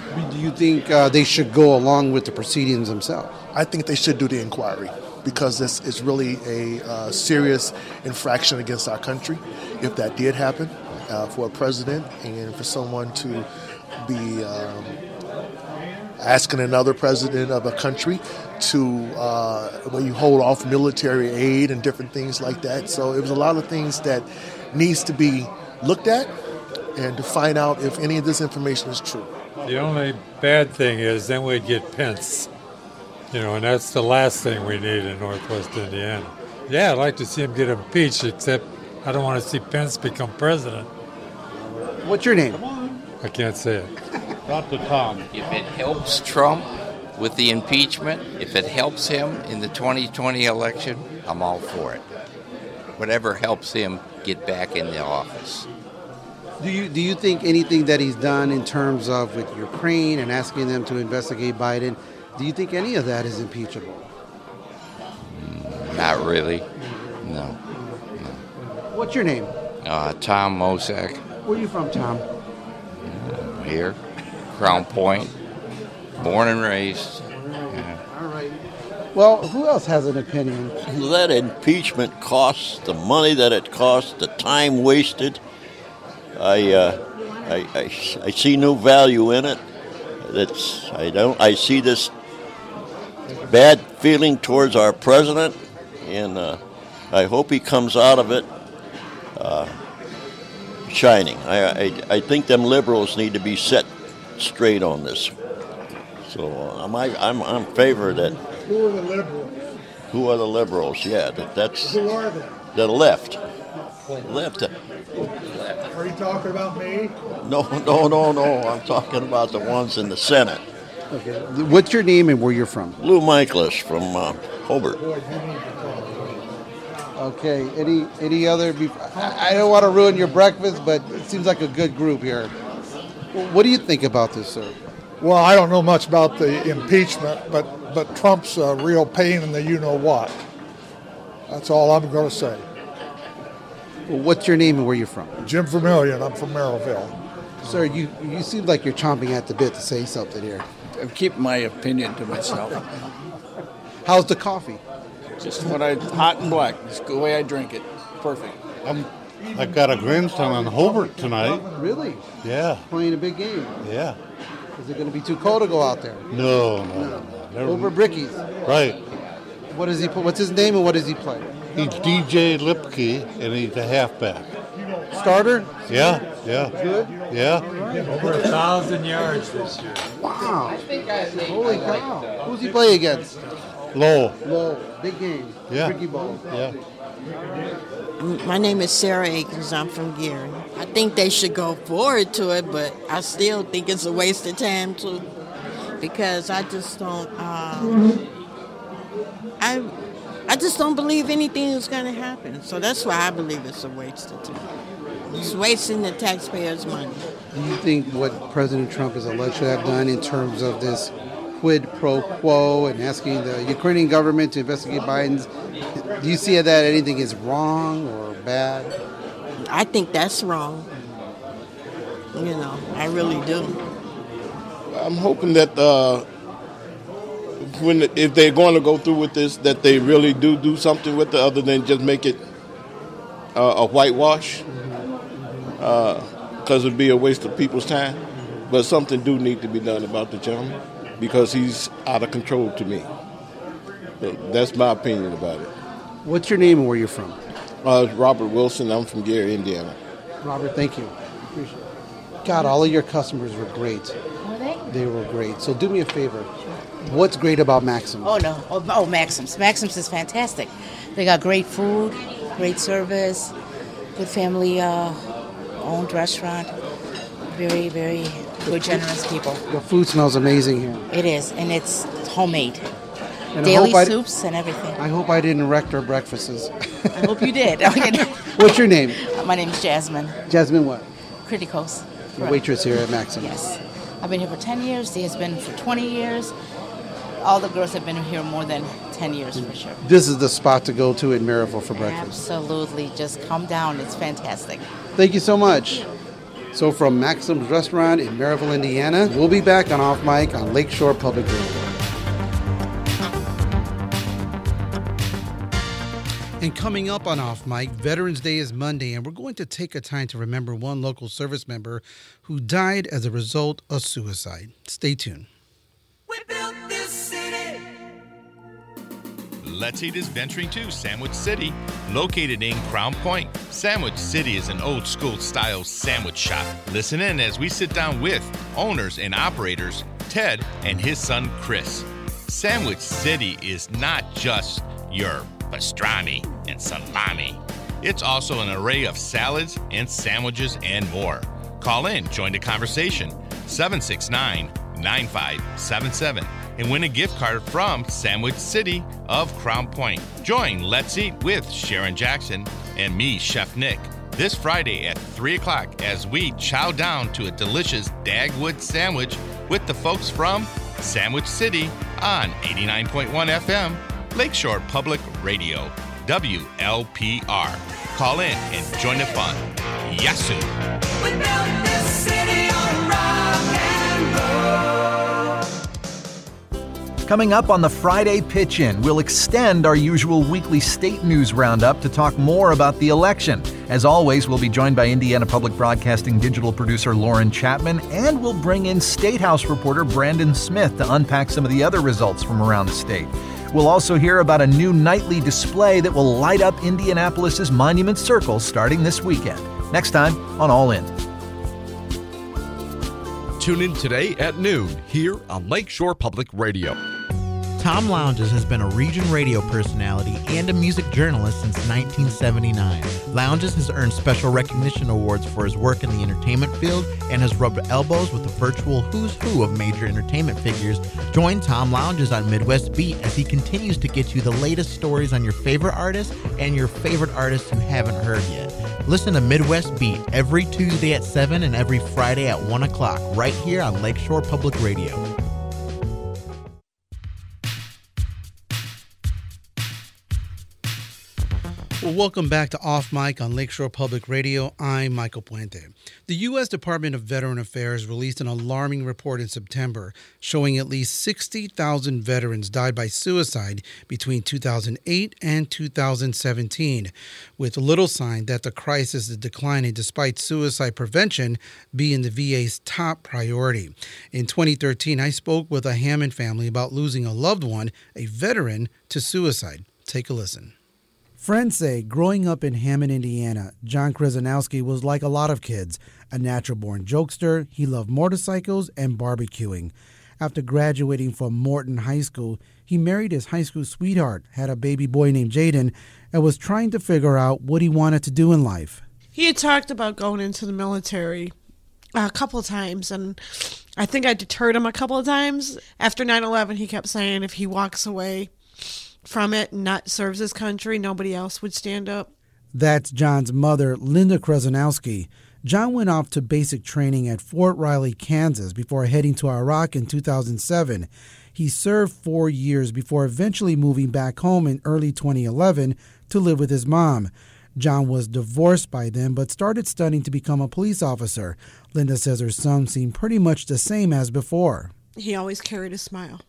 Do you think uh, they should go along with the proceedings themselves? I think they should do the inquiry because this is really a uh, serious infraction against our country. If that did happen uh, for a president and for someone to be um, asking another president of a country to uh, where you hold off military aid and different things like that. So it was a lot of things that needs to be looked at and to find out if any of this information is true. The only bad thing is then we'd get Pence, you know, and that's the last thing we need in Northwest Indiana. Yeah, I'd like to see him get impeached, except I don't want to see Pence become president. What's your name? I can't say it. Doctor Tom. If it helps Trump with the impeachment, if it helps him in the twenty twenty election, I'm all for it. Whatever helps him get back in the office. Do you do you think anything that he's done in terms of with Ukraine and asking them to investigate Biden, do you think any of that is impeachable? Not really. No. no. What's your name? Uh, Tom Mosak. Where are you from, Tom? Here, Crown Point. Born and raised. Yeah. All right. Well, who else has an opinion? That impeachment costs the money that it costs, the time wasted. I, uh, I, I, I see no value in it. That's I don't. I see this bad feeling towards our president, and uh, I hope he comes out of it uh, shining. I, I, I think them liberals need to be set straight on this. So uh, I'm I'm I'm in favor of that. Who are the liberals? Who are the liberals? Yeah, that, that's Who are they? the left. Left. Are you talking about me? No, no, no, no. I'm talking about the ones in the Senate. Okay. What's your name and where you're from? Lou Michaelis from uh, Hobart. Okay. Any any other? I don't want to ruin your breakfast, but it seems like a good group here. What do you think about this, sir? Well, I don't know much about the impeachment, but, but Trump's a real pain in the you-know-what. That's all I'm going to say. Well, what's your name and where you're from? Jim Vermillion. I'm from Merrillville. Sir, you, you seem like you're chomping at the bit to say something here. I'm keeping my opinion to myself. How's the coffee? Just what I, hot and black. It's the way I drink it. Perfect. I'm, I've got a grandson on Hobart tonight. Really? Yeah. Playing a big game? Yeah. Is it going to be too cold to go out there? No, no, no. no. Over Brickies. Right. What does he? What's his name and what does he play? He's D J Lipke and he's a halfback. Starter? Yeah, yeah. Good? Yeah. Over a thousand yards this year. Wow. Holy cow. Who's he play against? Low. Low. Big game. Yeah. Tricky ball. Yeah. My name is Sarah Akins. I'm from Geary. I think they should go forward to it, but I still think it's a waste of time too, because I just don't. Um, I I just don't believe anything is going to happen. So that's why I believe it's a waste of time. It's wasting the taxpayers' money. Do you think what President Trump is alleged to have done in terms of this quid pro quo and asking the Ukrainian government to investigate Biden's, do you see that anything is wrong or bad? I think that's wrong. You know, I really do. I'm hoping that uh, when if they're going to go through with this, that they really do do something with it other than just make it uh, a whitewash, because uh, it'd be a waste of people's time. But something do need to be done about the gentleman, because he's out of control to me. That's my opinion about it. What's your name and where you're from? Uh, Robert Wilson. I'm from Gary, Indiana. Robert, thank you. Appreciate it. God, all of your customers were great. Were they? They were great. So do me a favor. What's great about Maxim's? Oh, no. Oh, oh, Maxim's. Maxim's is fantastic. They got great food, great service, good family-owned restaurant. Very, very good, generous people. The food smells amazing here. It is, and it's homemade. And Daily I soups and everything. I hope I didn't wreck their breakfasts. I hope you did. What's your name? My name is Jasmine. Jasmine what? Criticos. The waitress here at Maxim's. Yes. I've been here for ten years. He has been for twenty years. All the girls have been here more than ten years for sure. This is the spot to go to in Maryville for breakfast. Absolutely. Just come down. It's fantastic. Thank you so much. So from Maxim's Restaurant in Maryville, Indiana, we'll be back on Off Mic on Lakeshore Public Radio. And coming up on Off Mic, Veterans Day is Monday, and we're going to take a time to remember one local service member who died as a result of suicide. Stay tuned. We built this city. Let's Eat is venturing to Sandwich City, located in Crown Point. Sandwich City is an old school style sandwich shop. Listen in as we sit down with owners and operators, Ted and his son Chris. Sandwich City is not just your pastrami and salami. It's also an array of salads and sandwiches and more. Call in, join the conversation, seven six nine, nine five seven seven, and win a gift card from Sandwich City of Crown Point. Join Let's Eat with Sharon Jackson and me, Chef Nick, this Friday at three o'clock as we chow down to a delicious Dagwood sandwich with the folks from Sandwich City on eighty-nine point one F M, Lakeshore Public Radio, W L P R. Call in and join the fun. Yasu. We built this city on rock and roll. Coming up on the Friday Pitch-In, we'll extend our usual weekly state news roundup to talk more about the election. As always, we'll be joined by Indiana Public Broadcasting digital producer Lauren Chapman, and we'll bring in State House reporter Brandon Smith to unpack some of the other results from around the state. We'll also hear about a new nightly display that will light up Indianapolis's Monument Circle starting this weekend. Next time on All In. Tune in today at noon here on Lakeshore Public Radio. Tom Lounges has been a region radio personality and a music journalist since nineteen seventy-nine. Lounges has earned special recognition awards for his work in the entertainment field and has rubbed elbows with the virtual who's who of major entertainment figures. Join Tom Lounges on Midwest Beat as he continues to get you the latest stories on your favorite artists and your favorite artists you haven't heard yet. Listen to Midwest Beat every Tuesday at seven and every Friday at one o'clock right here on Lakeshore Public Radio. Well, welcome back to Off Mic on Lakeshore Public Radio. I'm Michael Puente. The U S Department of Veteran Affairs released an alarming report in September showing at least sixty thousand veterans died by suicide between two thousand eight and two thousand seventeen, with little sign that the crisis is declining despite suicide prevention being the V A's top priority. In twenty thirteen, I spoke with a Hammond family about losing a loved one, a veteran, to suicide. Take a listen. Friends say growing up in Hammond, Indiana, John Krasinowski was like a lot of kids, a natural-born jokester. He loved motorcycles and barbecuing. After graduating from Morton High School, he married his high school sweetheart, had a baby boy named Jaden, and was trying to figure out what he wanted to do in life. He had talked about going into the military a couple of times, and I think I deterred him a couple of times. After nine eleven, he kept saying if he walks away from it and not serves his country, nobody else would stand up. That's John's mother, Linda Krasinowski. John went off to basic training at Fort Riley, Kansas, before heading to Iraq in two thousand seven. He served four years before eventually moving back home in early twenty eleven to live with his mom. John was divorced by then, but started studying to become a police officer. Linda says her son seemed pretty much the same as before. He always carried a smile.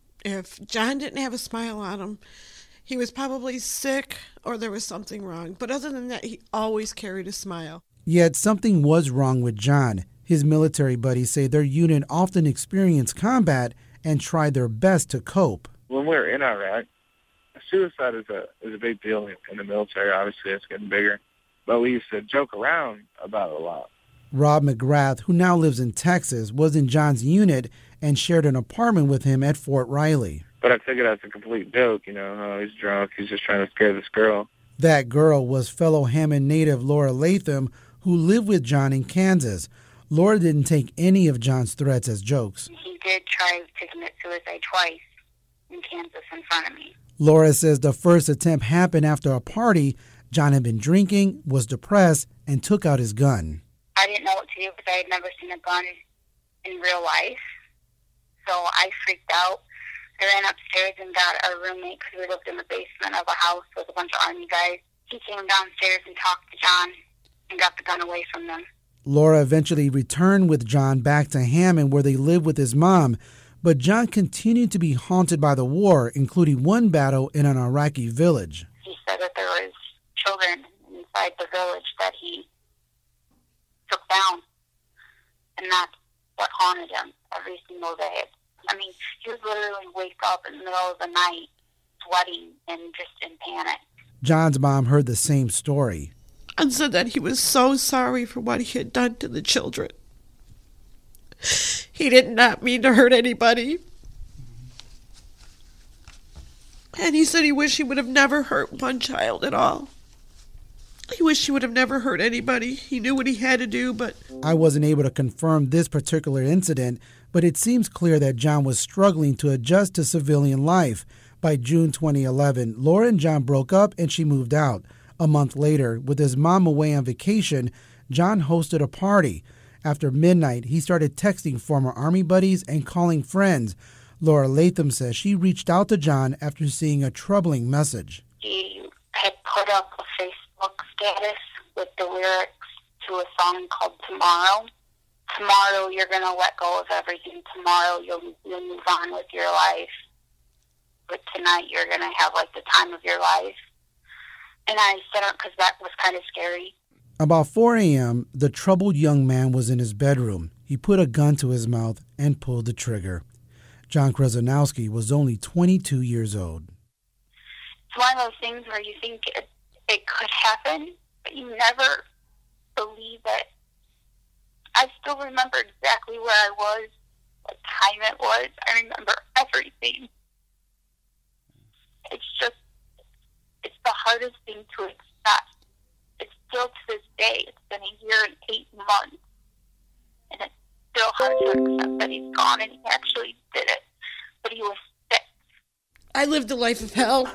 If John didn't have a smile on him, he was probably sick or there was something wrong. But other than that, he always carried a smile. Yet something was wrong with John. His military buddies say their unit often experienced combat and tried their best to cope. When we were in Iraq, suicide is a is a big deal in the military. Obviously, it's getting bigger. But we used to joke around about it a lot. Rob McGrath, who now lives in Texas, was in John's unit and shared an apartment with him at Fort Riley. But I took it as a complete joke, you know, oh, he's drunk, he's just trying to scare this girl. That girl was fellow Hammond native Laura Latham, who lived with John in Kansas. Laura didn't take any of John's threats as jokes. He did try to commit suicide twice in Kansas in front of me. Laura says the first attempt happened after a party. John had been drinking, was depressed, and took out his gun. I didn't know what to do because I had never seen a gun in real life. So I freaked out. I ran upstairs and got our roommate because we lived in the basement of a house with a bunch of Army guys. He came downstairs and talked to John and got the gun away from them. Laura eventually returned with John back to Hammond, where they lived with his mom, but John continued to be haunted by the war, including one battle in an Iraqi village. He said that there was children inside the village that he took down, and that's what haunted him every single day. I mean, he would literally wake up in the middle of the night, sweating and just in panic. John's mom heard the same story and said that he was so sorry for what he had done to the children. He did not mean to hurt anybody. And he said he wished he would have never hurt one child at all. He wished he would have never hurt anybody. He knew what he had to do, but... I wasn't able to confirm this particular incident, but it seems clear that John was struggling to adjust to civilian life. By June twenty eleven, Laura and John broke up and she moved out. A month later, with his mom away on vacation, John hosted a party. After midnight, he started texting former Army buddies and calling friends. Laura Latham says she reached out to John after seeing a troubling message. He had put up a Facebook status with the lyrics to a song called Tomorrow. Tomorrow you're going to let go of everything. Tomorrow you'll, you'll move on with your life. But tonight you're going to have like the time of your life. And I said it because that was kind of scary. About four a.m., the troubled young man was in his bedroom. He put a gun to his mouth and pulled the trigger. John Krasnowski was only twenty-two years old. It's one of those things where you think it, it could happen, but you never believe it. I still remember exactly where I was, what time it was. I remember everything. It's just, it's the hardest thing to accept. It's still to this day, it's been a year and eight months, and it's still hard to accept that he's gone and he actually did it, but he was sick. I lived a life of hell.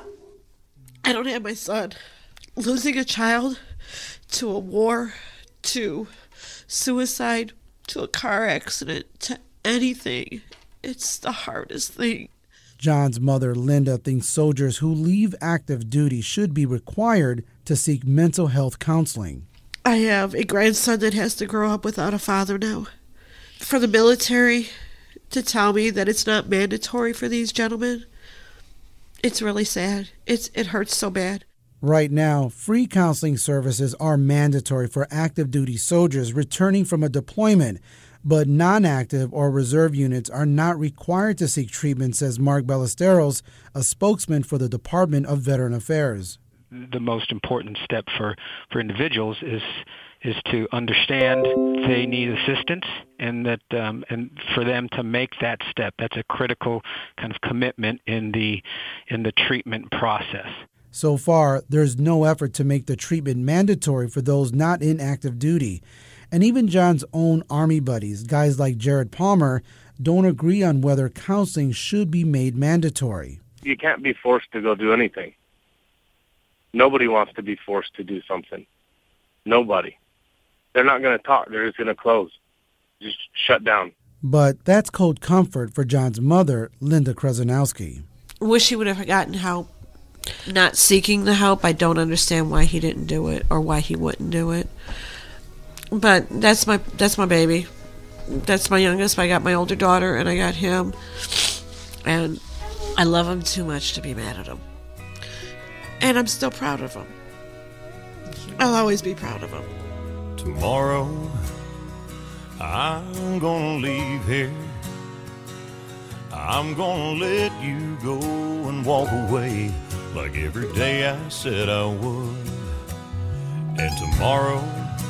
I don't have my son. Losing a child to a war, to suicide, to a car accident, to anything, it's the hardest thing. John's mother, Linda, thinks soldiers who leave active duty should be required to seek mental health counseling. I have a grandson that has to grow up without a father now. For the military to tell me that it's not mandatory for these gentlemen, it's really sad. It's, it hurts so bad. Right now, free counseling services are mandatory for active duty soldiers returning from a deployment, but non-active or reserve units are not required to seek treatment, says Mark Ballesteros, a spokesman for the Department of Veteran Affairs. The most important step for, for individuals is is to understand they need assistance, and that um, and for them to make that step. That's a critical kind of commitment in the in the treatment process. So far, there's no effort to make the treatment mandatory for those not in active duty. And even John's own Army buddies, guys like Jared Palmer, don't agree on whether counseling should be made mandatory. You can't be forced to go do anything. Nobody wants to be forced to do something. Nobody. They're not going to talk. They're just going to close. Just shut down. But that's cold comfort for John's mother, Linda Krasnowski. Wish he would have gotten help. Not seeking the help, I don't understand why he didn't do it or why he wouldn't do it. But that's my that's my baby. That's my youngest. I got my older daughter, and I got him. And I love him too much to be mad at him. And I'm still proud of him. I'll always be proud of him. Tomorrow, I'm gonna leave here. I'm gonna let you go and walk away like every day I said I would. And tomorrow,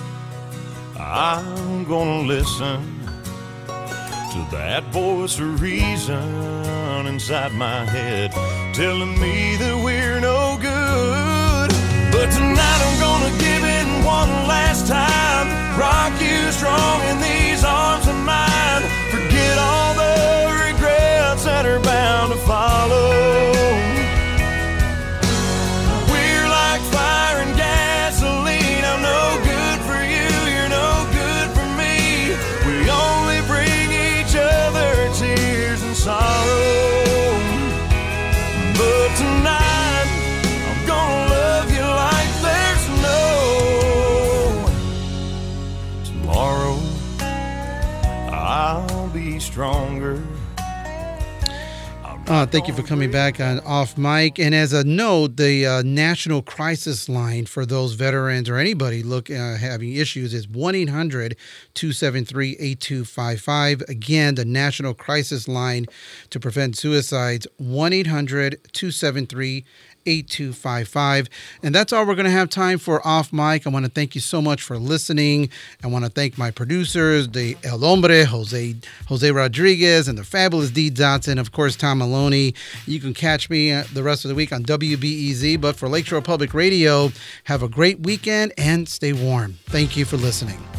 I'm gonna listen to that voice of reason inside my head telling me that we're no good. But tonight I'm gonna give it one last time, rock you strong in these arms of mine, forget all the regrets that are bound to follow. We're like fire and gasoline, I'm no good for you, you're no good for me, we only bring each other tears and sorrow. But tonight stronger. Uh, thank you for coming back on Off Mic. And as a note, the uh, National Crisis Line for those veterans or anybody look uh, having issues is one eight hundred two seven three eight two five five. Again, the National Crisis Line to prevent suicides, one eight hundred two seven three eight two five five. And that's all we're going to have time for Off Mic. I want to thank you so much for listening. I want to thank my producers, the El Hombre, Jose Jose Rodriguez, and the fabulous Dee Dotson, of course, Tom Maloney. You can catch me the rest of the week on W B E Z. But for Lakeshore Public Radio, have a great weekend and stay warm. Thank you for listening.